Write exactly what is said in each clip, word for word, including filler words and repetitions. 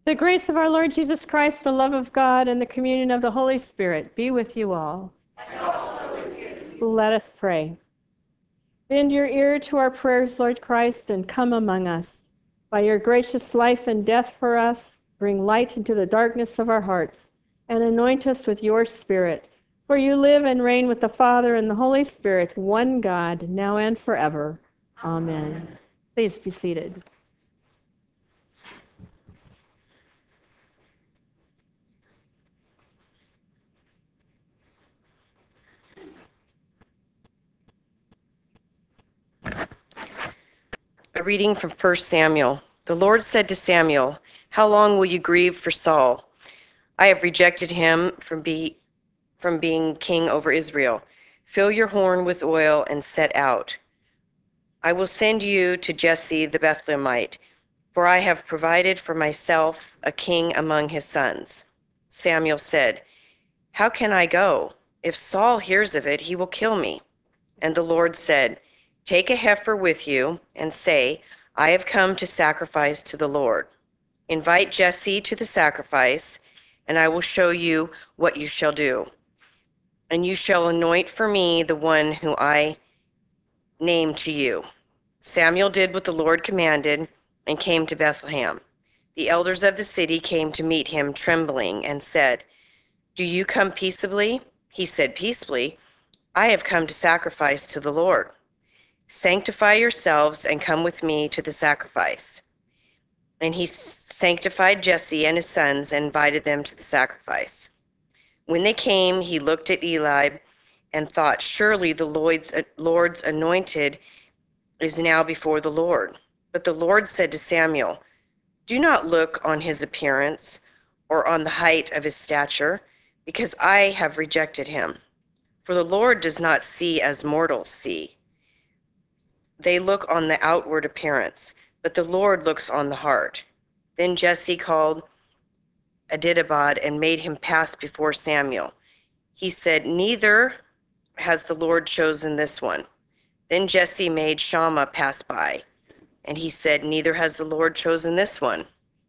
The grace of our Lord Jesus Christ, the love of God, and the communion of the Holy Spirit be with you all. And also with you. Let us pray. Bend your ear to our prayers, Lord Christ, and come among us. By your gracious life and death for us, bring light into the darkness of our hearts, and anoint us with your Spirit. For you live and reign with the Father and the Holy Spirit, one God, now and forever. Amen. Please be seated. A reading from First Samuel. The Lord said to Samuel, "How long will you grieve for Saul? I have rejected him from, be, from being king over Israel. Fill your horn with oil and set out. I will send you to Jesse the Bethlehemite, for I have provided for myself a king among his sons." Samuel said, "How can I go? If Saul hears of it, he will kill me." And the Lord said, "Take a heifer with you and say, 'I have come to sacrifice to the Lord.' Invite Jesse to the sacrifice, and I will show you what you shall do. And you shall anoint for me the one whom I name to you." Samuel did what the Lord commanded and came to Bethlehem. The elders of the city came to meet him, trembling, and said, "Do you come peaceably?" He said, "Peaceably. I have come to sacrifice to the Lord." "Sanctify yourselves and come with me to the sacrifice." And he sanctified Jesse and his sons and invited them to the sacrifice. When they came, he looked at Eliab and thought, "Surely the Lord's anointed is now before the Lord." But the Lord said to Samuel, "Do not look on his appearance or on the height of his stature, because I have rejected him. For the Lord does not see as mortals see. They look on the outward appearance, but the Lord looks on the heart." Then Jesse called Abinadab and made him pass before Samuel. He said, "Neither has the Lord chosen this one." Then Jesse made Shammah pass by, and he said, "Neither has the Lord chosen this one."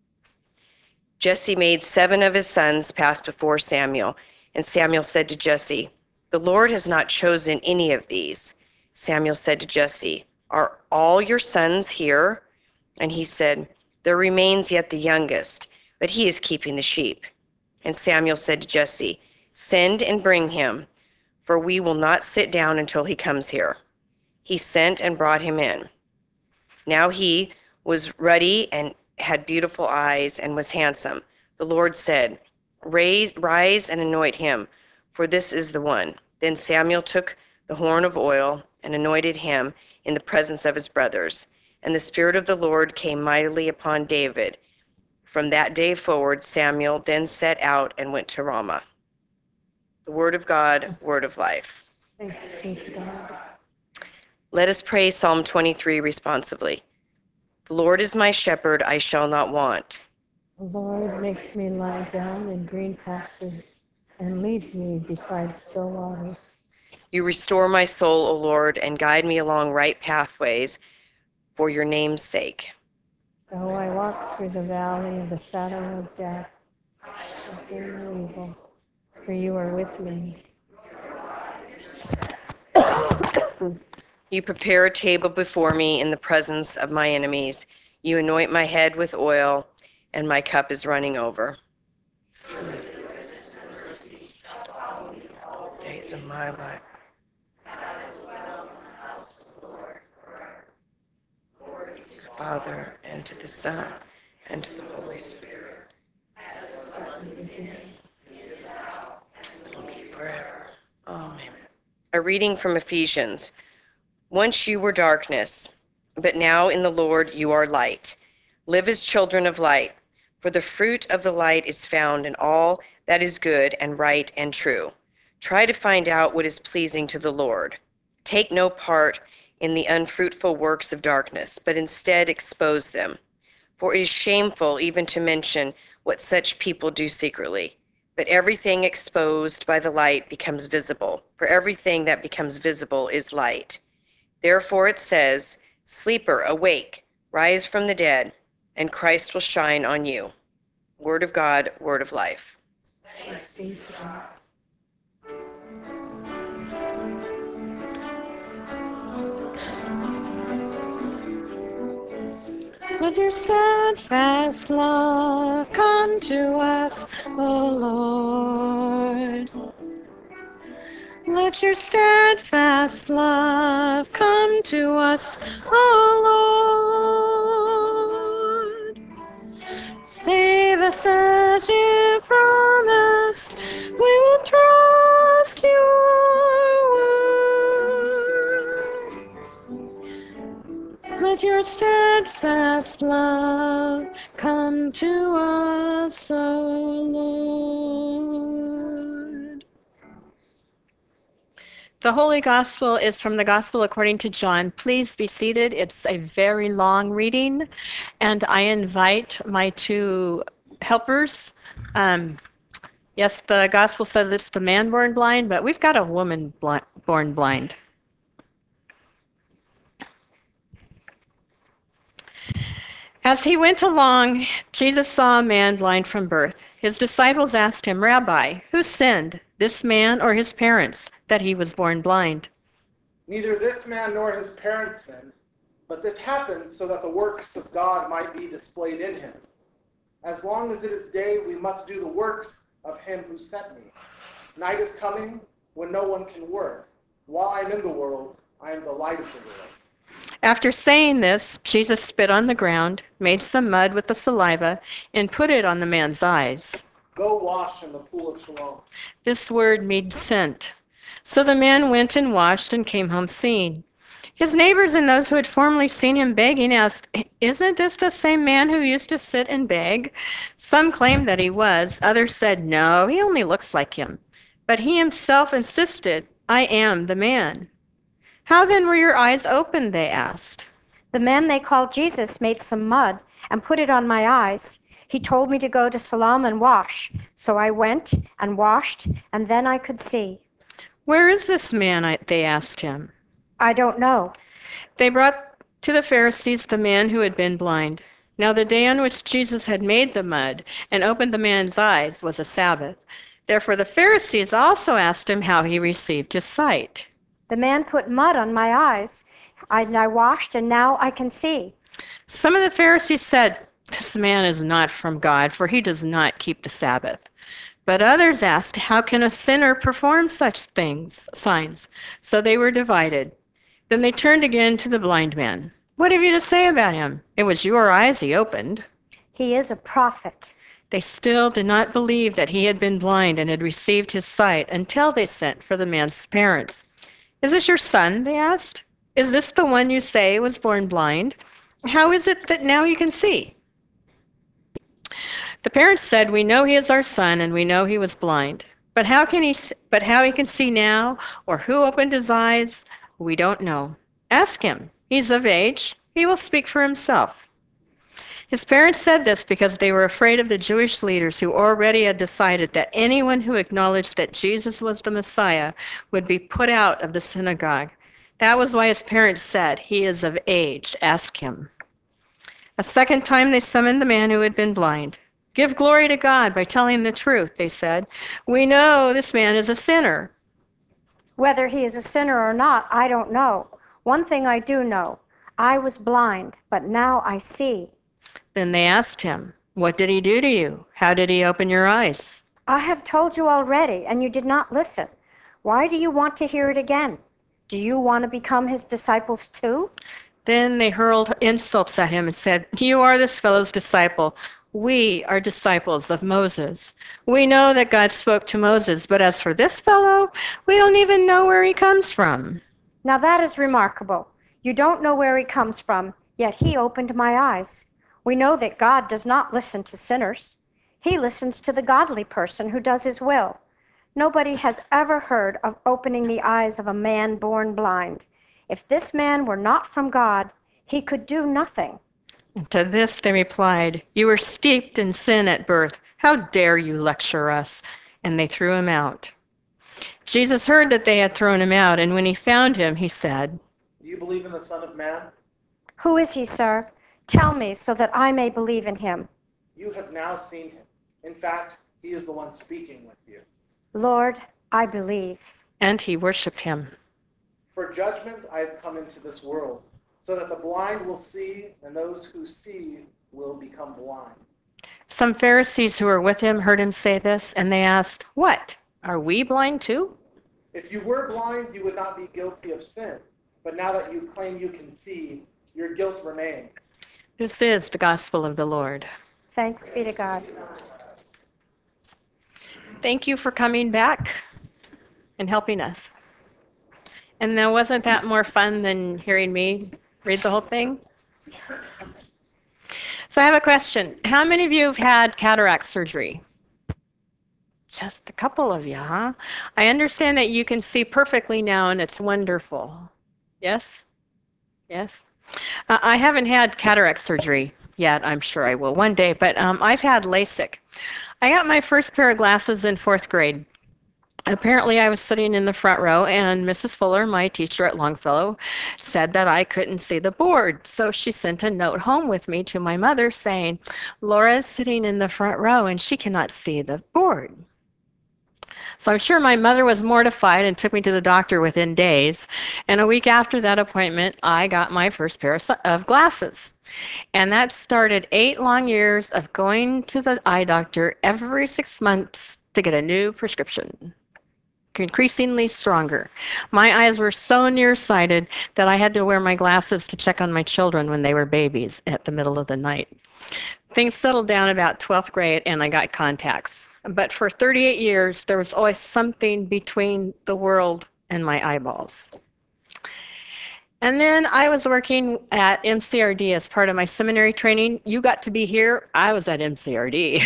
Jesse made seven of his sons pass before Samuel, and Samuel said to Jesse, "The Lord has not chosen any of these." Samuel said to Jesse, "Are all your sons here?" And he said, "There remains yet the youngest, but he is keeping the sheep." And Samuel said to Jesse, "Send and bring him, for we will not sit down until he comes here." He sent and brought him in. Now he was ruddy and had beautiful eyes and was handsome. The Lord said, "Rise, rise and anoint him, for this is the one." Then Samuel took the horn of oil and anointed him in the presence of his brothers. And the Spirit of the Lord came mightily upon David. From that day forward, Samuel then set out and went to Ramah. The word of God, word of life. Thanks be to God. Let us pray Psalm twenty-three responsively. The Lord is my shepherd, I shall not want. The Lord makes me lie down in green pastures and leads me beside still waters. You restore my soul, O Lord, and guide me along right pathways for your name's sake. Though I walk through the valley of the shadow of death, I shall fear no evil, for you are with me. You prepare a table before me in the presence of my enemies. You anoint my head with oil, and my cup is running over. Days of my life. Father, and to the Son, and to the Holy Spirit, will be forever. Amen. A reading from Ephesians. Once you were darkness, but now in the Lord you are light. Live as children of light, for the fruit of the light is found in all that is good and right and true. Try to find out what is pleasing to the Lord. Take no part in the unfruitful works of darkness, but instead expose them. For it is shameful even to mention what such people do secretly. But everything exposed by the light becomes visible, for everything that becomes visible is light. Therefore it says, "Sleeper, awake, rise from the dead, and Christ will shine on you." Word of God, word of life. Thanks be to God. Let your steadfast love come to us, O Lord. Let your steadfast love come to us, O Lord. Save us as you promised, we will trust your word. Let your steadfast love come to us, O Lord. The Holy Gospel is from the Gospel according to John. Please be seated. It's a very long reading, and I invite my two helpers. Um, yes, the Gospel says it's the man born blind, but we've got a woman bli- born blind. As he went along, Jesus saw a man blind from birth. His disciples asked him, "Rabbi, who sinned, this man or his parents, that he was born blind?" Neither this man nor his parents sinned, but this happened so that the works of God might be displayed in him. As long as it is day, we must do the works of him who sent me. Night is coming when no one can work. While I am in the world, I am the light of the world. After saying this, Jesus spit on the ground, made some mud with the saliva, and put it on the man's eyes. Go wash in the pool of Siloam. This word means sent. So the man went and washed and came home seeing. His neighbors and those who had formerly seen him begging asked, "Isn't this the same man who used to sit and beg?" Some claimed that he was. Others said, "No, he only looks like him." But he himself insisted, "I am the man." "How then were your eyes opened?" they asked. The man they called Jesus made some mud and put it on my eyes. He told me to go to Siloam and wash. So I went and washed, and then I could see. "Where is this man?" I, they asked him. I don't know. They brought to the Pharisees the man who had been blind. Now the day on which Jesus had made the mud and opened the man's eyes was a Sabbath. Therefore the Pharisees also asked him how he received his sight. The man put mud on my eyes, and I washed, and now I can see. Some of the Pharisees said, "This man is not from God, for he does not keep the Sabbath." But others asked, "How can a sinner perform such things, signs?" So they were divided. Then they turned again to the blind man. "What have you to say about him? It was your eyes he opened." He is a prophet. They still did not believe that he had been blind and had received his sight until they sent for the man's parents. "Is this your son?" they asked. "Is this the one you say was born blind? How is it that now he can see?" The parents said, "We know he is our son, and we know he was blind. But how can he? But how he can see now, or who opened his eyes, we don't know. Ask him. He's of age. He will speak for himself." His parents said this because they were afraid of the Jewish leaders who already had decided that anyone who acknowledged that Jesus was the Messiah would be put out of the synagogue. That was why his parents said, "He is of age. Ask him." A second time they summoned the man who had been blind. "Give glory to God by telling the truth," they said. "We know this man is a sinner." Whether he is a sinner or not, I don't know. One thing I do know. I was blind, but now I see. Then they asked him, "What did he do to you? How did he open your eyes?" I have told you already, and you did not listen. Why do you want to hear it again? Do you want to become his disciples too? Then they hurled insults at him and said, "You are this fellow's disciple. We are disciples of Moses. We know that God spoke to Moses, but as for this fellow, we don't even know where he comes from." Now that is remarkable. You don't know where he comes from, yet he opened my eyes. We know that God does not listen to sinners. He listens to the godly person who does his will. Nobody has ever heard of opening the eyes of a man born blind. If this man were not from God, he could do nothing. And to this they replied, "You were steeped in sin at birth. How dare you lecture us?" And they threw him out. Jesus heard that they had thrown him out, and when he found him, he said, Do you believe in the Son of Man? Who is he, sir? Tell me so that I may believe in him. You have now seen him. In fact, he is the one speaking with you. Lord, I believe. And he worshiped him. For judgment I have come into this world, so that the blind will see, and those who see will become blind. Some Pharisees who were with him heard him say this, and they asked, "What? Are we blind too?" If you were blind, you would not be guilty of sin. But now that you claim you can see, your guilt remains. This is the gospel of the Lord. Thanks be to God. Thank you for coming back and helping us. And now, wasn't that more fun than hearing me read the whole thing? So I have a question. How many of you have had cataract surgery? Just a couple of you, huh? I understand that you can see perfectly now, and it's wonderful. Yes? Yes? Uh, I haven't had cataract surgery yet. I'm sure I will one day, but um, I've had LASIK. I got my first pair of glasses in fourth grade. Apparently, I was sitting in the front row, and Missus Fuller, my teacher at Longfellow, said that I couldn't see the board. So she sent a note home with me to my mother saying, "Laura's sitting in the front row, and she cannot see the board." So I'm sure my mother was mortified and took me to the doctor within days. And a week after that appointment, I got my first pair of glasses. And that started eight long years of going to the eye doctor every six months to get a new prescription. Increasingly stronger. My eyes were so nearsighted that I had to wear my glasses to check on my children when they were babies at the middle of the night. Things settled down about twelfth grade and I got contacts. But for thirty-eight years, there was always something between the world and my eyeballs. And then I was working at M C R D as part of my seminary training. You got to be here. I was at M C R D.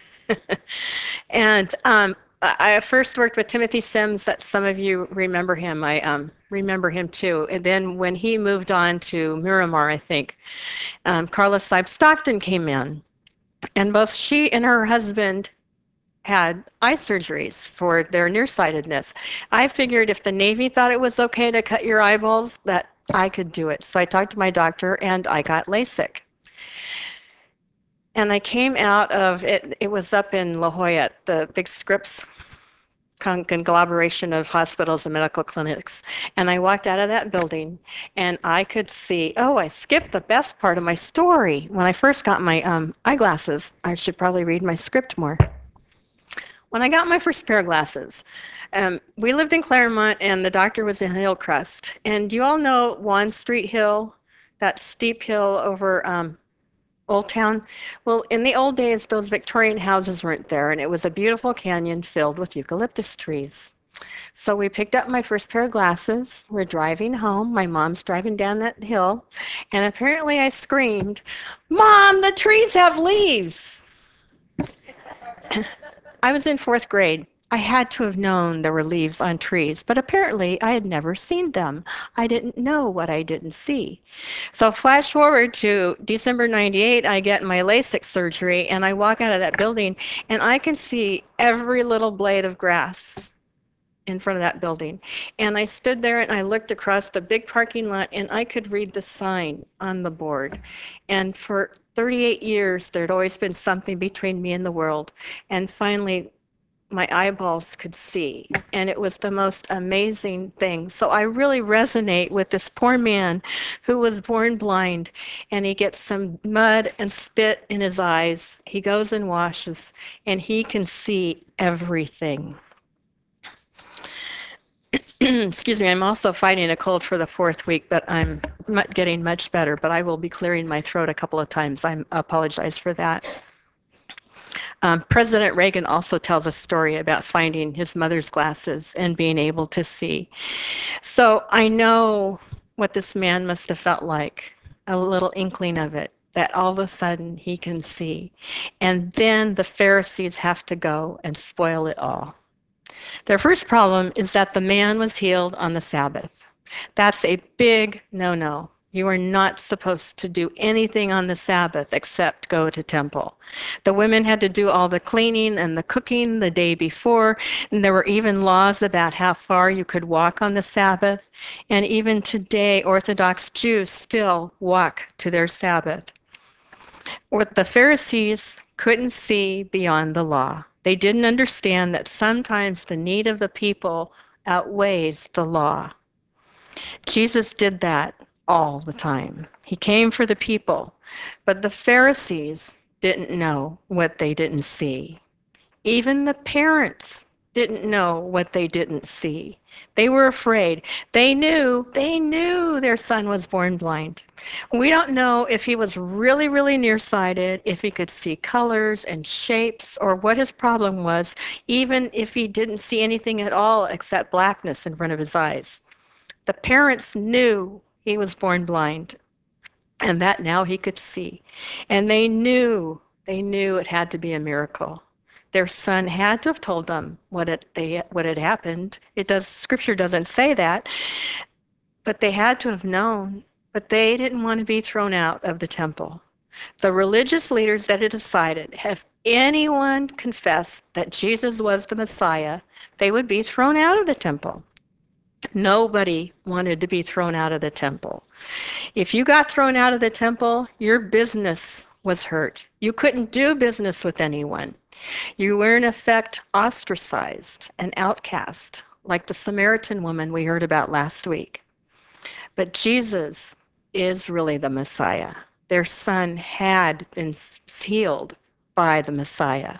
and um, I first worked with Timothy Sims, that some of you remember him. I um, remember him too. And then when he moved on to Miramar, I think, um, Carla Seib Stockton came in. And both she and her husband had eye surgeries for their nearsightedness. I figured if the Navy thought it was okay to cut your eyeballs, that I could do it. So I talked to my doctor and I got LASIK. And I came out of it, it was up in La Jolla, the big Scripps conglomeration of hospitals and medical clinics. And I walked out of that building and I could see, oh, I skipped the best part of my story. When I first got my um, eyeglasses, I should probably read my script more. When I got my first pair of glasses, um, we lived in Claremont and the doctor was in Hillcrest. And you all know Juan Street Hill, that steep hill over um, Old Town? Well, in the old days, those Victorian houses weren't there, and it was a beautiful canyon filled with eucalyptus trees. So we picked up my first pair of glasses. We're driving home. My mom's driving down that hill, and apparently I screamed, "Mom, the trees have leaves!" I was in fourth grade. I had to have known there were leaves on trees, but apparently I had never seen them. I didn't know what I didn't see. So flash forward to December ninety-eight, I get my LASIK surgery, and I walk out of that building, and I can see every little blade of grass in front of that building. And I stood there, and I looked across the big parking lot, and I could read the sign on the board. And for thirty-eight years, there'd always been something between me and the world. And finally, my eyeballs could see, and it was the most amazing thing. So I really resonate with this poor man who was born blind, and he gets some mud and spit in his eyes. He goes and washes, and he can see everything. Excuse me, I'm also fighting a cold for the fourth week, but I'm getting much better, but I will be clearing my throat a couple of times. I apologize for that. Um, President Reagan also tells a story about finding his mother's glasses and being able to see. So I know what this man must have felt like, a little inkling of it, that all of a sudden he can see. And then the Pharisees have to go and spoil it all. Their first problem is that the man was healed on the Sabbath. That's a big no-no. You are not supposed to do anything on the Sabbath except go to temple. The women had to do all the cleaning and the cooking the day before, and there were even laws about how far you could walk on the Sabbath. And even today, Orthodox Jews still walk to their Sabbath. Or the Pharisees couldn't see beyond the law. They didn't understand that sometimes the need of the people outweighs the law. Jesus did that all the time. He came for the people, but the Pharisees didn't know what they didn't see. Even the parents didn't know what they didn't see. They were afraid. They knew, they knew their son was born blind. We don't know if he was really, really nearsighted, if he could see colors and shapes, or what his problem was, even if he didn't see anything at all except blackness in front of his eyes. The parents knew he was born blind, and that now he could see. And they knew, they knew it had to be a miracle. Their son had to have told them what it they what had happened. It does Scripture doesn't say that, but they had to have known. But they didn't want to be thrown out of the temple. The religious leaders that had decided, if anyone confessed that Jesus was the Messiah, they would be thrown out of the temple. Nobody wanted to be thrown out of the temple. If you got thrown out of the temple, your business was hurt. You couldn't do business with anyone. You were in effect ostracized and outcast, like the Samaritan woman we heard about last week. But Jesus is really the Messiah. Their son had been healed by the Messiah.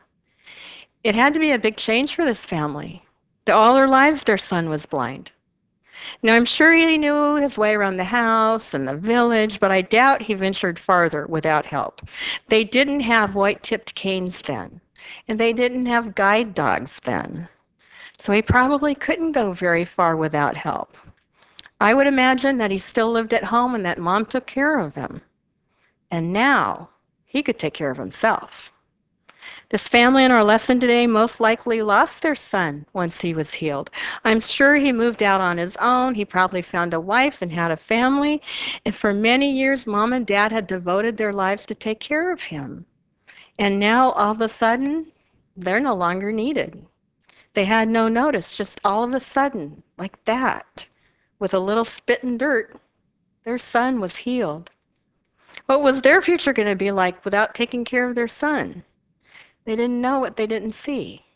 It had to be a big change for this family. All their lives, their son was blind. Now, I'm sure he knew his way around the house and the village, but I doubt he ventured farther without help. They didn't have white-tipped canes then, and they didn't have guide dogs then. So he probably couldn't go very far without help. I would imagine that he still lived at home and that Mom took care of him. And now he could take care of himself. This family in our lesson today most likely lost their son once he was healed. I'm sure he moved out on his own. He probably found a wife and had a family. And for many years, Mom and Dad had devoted their lives to take care of him. And now, all of a sudden, they're no longer needed. They had no notice. Just all of a sudden, like that, with a little spit and dirt, their son was healed. What was their future going to be like without taking care of their son? They didn't know what they didn't see.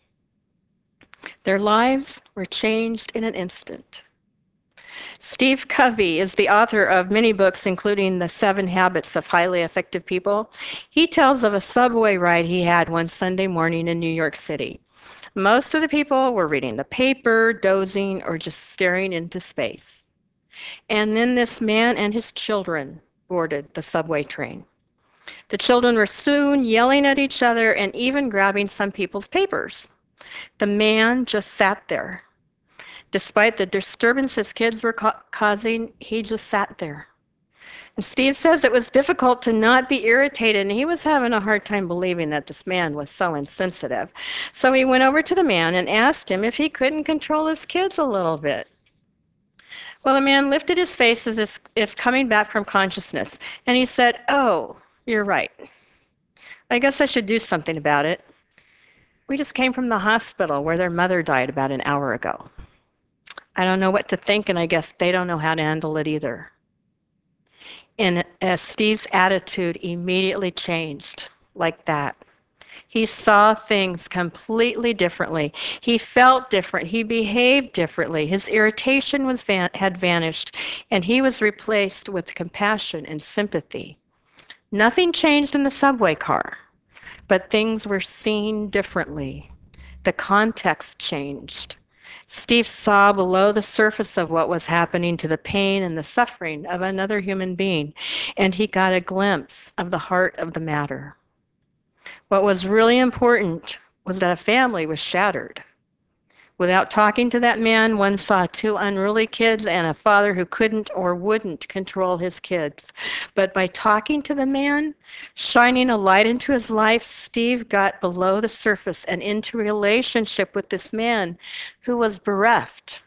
Their lives were changed in an instant. Steve Covey is the author of many books, including The Seven Habits of Highly Effective People. He tells of a subway ride he had one Sunday morning in New York City. Most of the people were reading the paper, dozing, or just staring into space. And then this man and his children boarded the subway train. The children were soon yelling at each other and even grabbing some people's papers. The man just sat there. Despite the disturbance his kids were ca- causing, he just sat there. And Steve says it was difficult to not be irritated, and he was having a hard time believing that this man was so insensitive. So he went over to the man and asked him if he couldn't control his kids a little bit. Well, the man lifted his face as if coming back from consciousness, and he said, "Oh, you're right. I guess I should do something about it. We just came from the hospital where their mother died about an hour ago. I don't know what to think, and I guess they don't know how to handle it either." And as Steve's attitude immediately changed like that. He saw things completely differently. He felt different. He behaved differently. His irritation was van- had vanished, and he was replaced with compassion and sympathy. Nothing changed in the subway car, but things were seen differently. The context changed. Steve saw below the surface of what was happening to the pain and the suffering of another human being, and he got a glimpse of the heart of the matter. What was really important was that a family was shattered. Without talking to that man, one saw two unruly kids and a father who couldn't or wouldn't control his kids. But by talking to the man, shining a light into his life, Steve got below the surface and into relationship with this man who was bereft.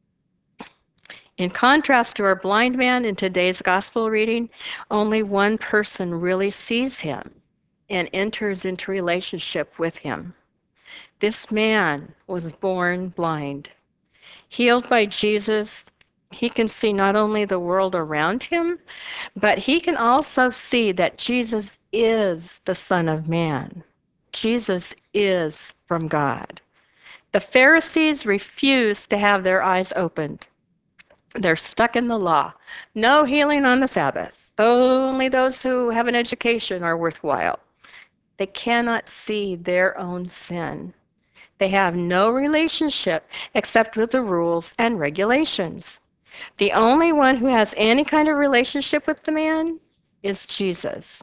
In contrast to our blind man in today's gospel reading, only one person really sees him and enters into relationship with him. This man was born blind. Healed by Jesus, he can see not only the world around him, but he can also see that Jesus is the Son of Man. Jesus is from God. The Pharisees refused to have their eyes opened. They're stuck in the law. No healing on the Sabbath. Only those who have an education are worthwhile. They cannot see their own sin. They have no relationship except with the rules and regulations. The only one who has any kind of relationship with the man is Jesus.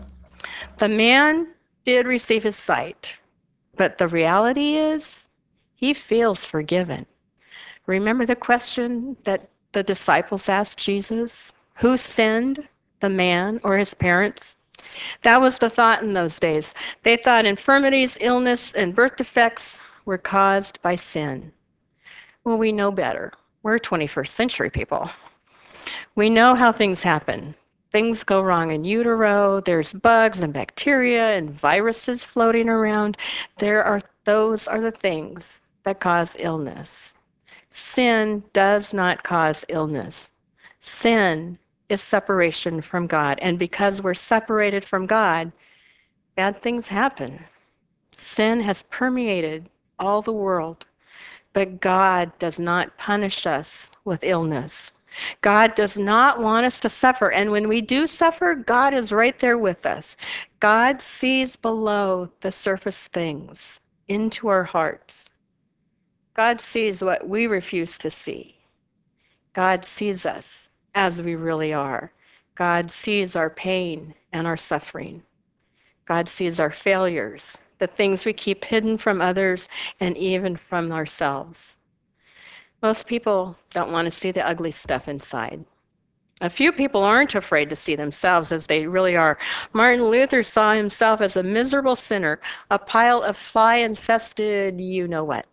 The man did receive his sight, but the reality is he feels forgiven. Remember the question that the disciples asked Jesus? Who sinned, the man or his parents? That was the thought in those days. They thought infirmities, illness, and birth defects were caused by sin. Well, we know better. We're twenty-first century people. We know how things happen. Things go wrong in utero. There's bugs and bacteria and viruses floating around. There are those are the things that cause illness. Sin does not cause illness. Sin is separation from God. And because we're separated from God, bad things happen. Sin has permeated all the world. But God does not punish us with illness. God does not want us to suffer. And when we do suffer, God is right there with us. God sees below the surface things into our hearts. God sees what we refuse to see. God sees us as we really are. God sees our pain and our suffering. God sees our failures, the things we keep hidden from others and even from ourselves. Most people don't want to see the ugly stuff inside. A few people aren't afraid to see themselves as they really are. Martin Luther saw himself as a miserable sinner, a pile of fly-infested you-know-what.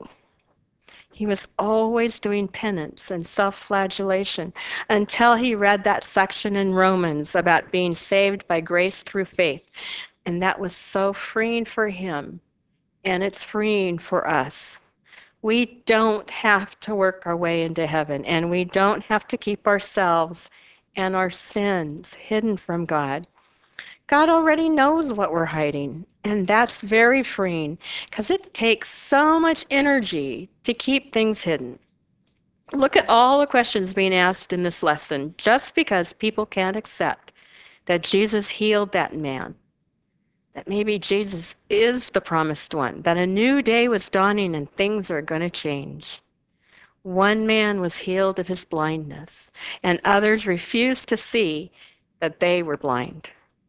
He was always doing penance and self-flagellation until he read that section in Romans about being saved by grace through faith. And that was so freeing for him, and it's freeing for us. We don't have to work our way into heaven, and we don't have to keep ourselves and our sins hidden from God. God already knows what we're hiding, and that's very freeing because it takes so much energy to keep things hidden. Look at all the questions being asked in this lesson just because people can't accept that Jesus healed that man, that maybe Jesus is the promised one, that a new day was dawning and things are going to change. One man was healed of his blindness, and others refused to see that they were blind.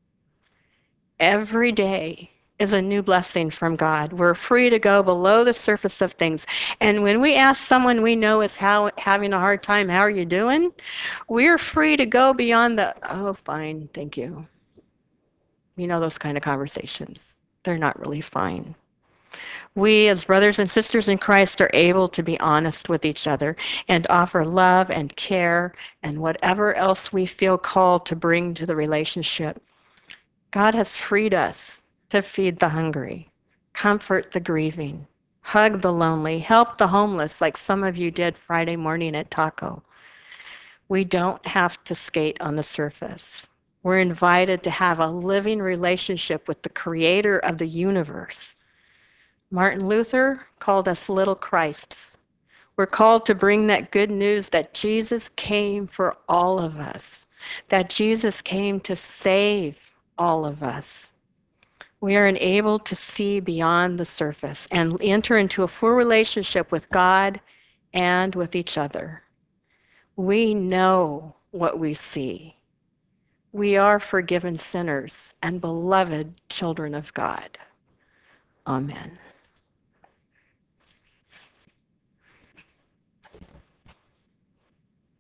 Every day is a new blessing from God. We're free to go below the surface of things. And when we ask someone we know is how, having a hard time, how are you doing? We're free to go beyond the, oh, fine, thank you. You know those kind of conversations. They're not really fine. We, as brothers and sisters in Christ, are able to be honest with each other and offer love and care and whatever else we feel called to bring to the relationship. God has freed us to feed the hungry, comfort the grieving, hug the lonely, help the homeless like some of you did Friday morning at Taco. We don't have to skate on the surface. We're invited to have a living relationship with the creator of the universe. Martin Luther called us little Christs. We're called to bring that good news that Jesus came for all of us, that Jesus came to save all of us. We are enabled to see beyond the surface and enter into a full relationship with God and with each other. We know what we see. We are forgiven sinners and beloved children of God. Amen.